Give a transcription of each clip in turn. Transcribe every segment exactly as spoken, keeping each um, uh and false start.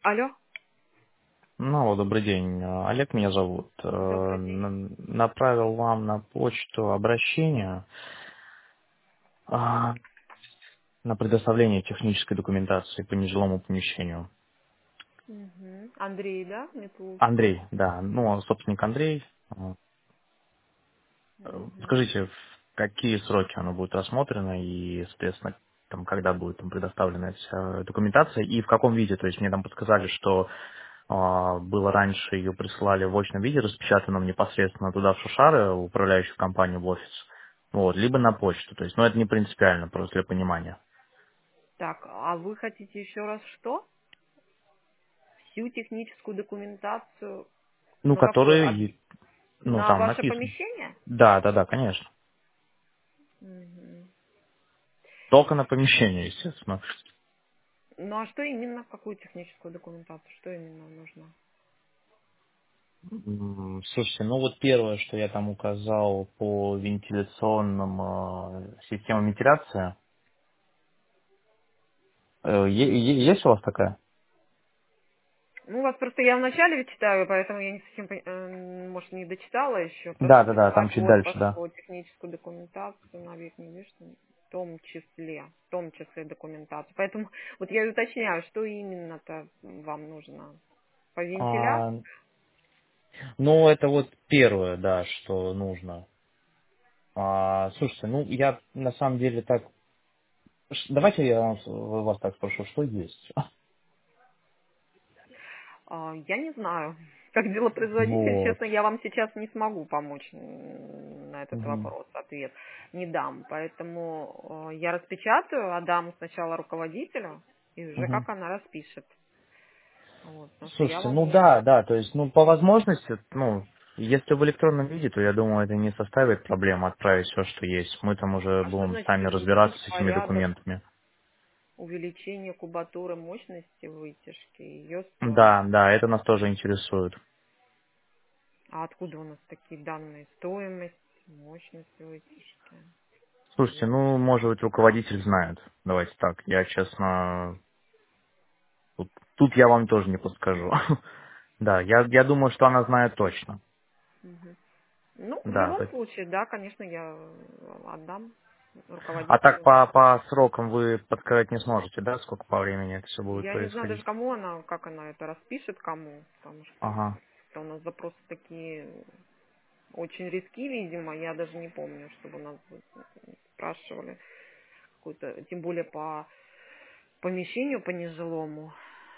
Алло, Ну, алло, добрый день. Э, Олег меня зовут. Э, добрый день. н- Направил вам на почту обращение а, на предоставление технической документации по нежилому помещению. Мгм. Андрей, да, Метлушко? Андрей, да, ну, а собственник Андрей. Э, Мгм. Скажите, в какие сроки оно будет рассмотрено и, соответственно, там, когда будет там предоставлена вся документация и в каком виде? То есть мне там подсказали, что а, было раньше, ее присылали в очном виде, распечатанном непосредственно туда, в Шушары, в управляющую компанию, в офис. Вот, либо на почту. То есть, ну, это не принципиально, просто для понимания. Так, а вы хотите еще раз что? Всю техническую документацию Ну, на какое? которые, Об- и- ну, На там ваше написано. помещение? Да, да, да, конечно. Мгм. Только на помещение, естественно. Ну а что именно, какую техническую документацию? Что именно нужно? М, Слушайте, ну вот первое, что я там указал по вентиляционным э, системам вентиляции. Э, е- е- есть у вас такая? Ну, у вас просто я вначале читаю, поэтому я не совсем, пон- э, может, не дочитала еще. Да, Потом да, да, там читать, чуть вот, дальше, да. пошло техническую документацию на верхней вишне, в том числе, в том числе документацию. Поэтому вот я и уточняю, что именно-то вам нужно. По вентиляции? А, ну, это вот первое, да, что нужно. А, слушайте, ну, я на самом деле так... ш- Давайте я вас, вас так спрошу, что есть? А, Я не знаю. Как делопроизводитель, Вот. честно, я вам сейчас не смогу помочь м, на этот Мгм. вопрос, ответ не дам. Поэтому э, я распечатаю, отдам сначала руководителю, и уже Мгм. как она распишет. Вот, потому что я Слушайте, вам ну не... да, да, то есть, ну, по возможности, ну, если в электронном виде, то я думаю, это не составит проблем отправить все, что есть. Мы там уже А что будем значит сами разбираться изменить с этими порядок документами. увеличения кубатуры мощности вытяжки, ее Да, стоимость? да, это нас тоже интересует. А откуда у нас такие данные? Стоимость, мощность вытяжки. Слушайте, Вот. ну, может быть, руководитель знает. Давайте так, я честно... Тут, тут я вам тоже не подскажу. Да, я, я думаю, что она знает точно. Мгм. Ну, в Да. любом то- случае, да, конечно, я э, отдам А так руководителю. по, по срокам вы подсказать не сможете, да, сколько по времени это все будет Я не знаю даже, происходить? кому она, как она это распишет, кому, потому что Ага. это у нас запросы такие очень риски, видимо, я даже не помню, чтобы нас спрашивали какую-то, тем более по помещению, по нежилому.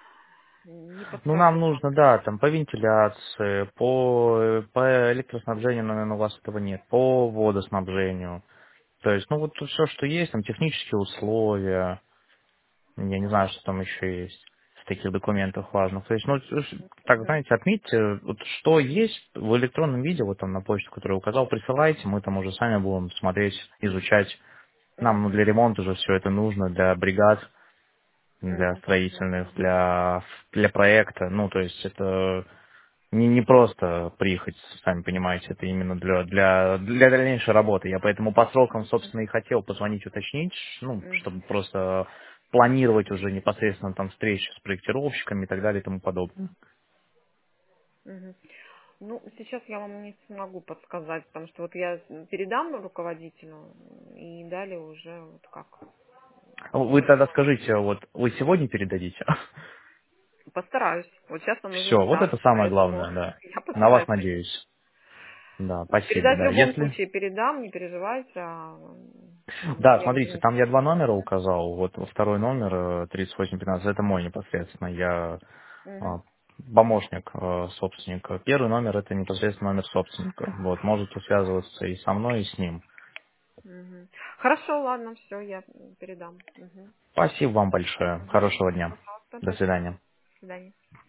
Не Ну, нам подскажу вам. нужно, да, там по вентиляции, по, по электроснабжению, наверное, у вас этого нет, по водоснабжению. То есть, ну, вот все, что есть, там технические условия, я не знаю, что там еще есть в таких документах важных. То есть, ну, с- так, Мгм. знаете, отметьте, вот что есть в электронном виде, вот там на почту, которую я указал, присылайте, мы там уже сами будем смотреть, изучать. Нам ну, Мгм. для ремонта же все это нужно, для бригад, для Мгм. строительных, Мгм. для, для проекта. Ну, то есть это не, не просто приехать, сами понимаете, это именно для, для, для дальнейшей работы. Я поэтому по срокам, собственно, и хотел позвонить, уточнить, ну, Мгм. чтобы просто планировать уже непосредственно там встречи с проектировщиками и так далее и тому подобное. Мгм. Ну, сейчас я вам не смогу подсказать, потому что вот я передам руководителю и далее уже вот как Вы тогда можно. скажите, вот вы сегодня передадите? Постараюсь. Вот сейчас нам нужен Все, вот старт, это самое поэтому главное, да. я На вас постараюсь. надеюсь. Да, спасибо, Передать в да. любом Если случае передам, не переживайте. а, м, Да, Я смотрите, уже... там я два номера указал. Вот второй номер э, тридцать восемь пятнадцать, это мой непосредственно. Я Мгм. а, помощник э, собственника. Первый номер это непосредственно номер собственника. Вот, можете связываться и со мной, и с ним. Мгм. Хорошо, ладно, все, я передам. Мгм. Спасибо вам большое. Мгм. Хорошего дня. Пожалуйста, До до свидания. свидания. До свидания.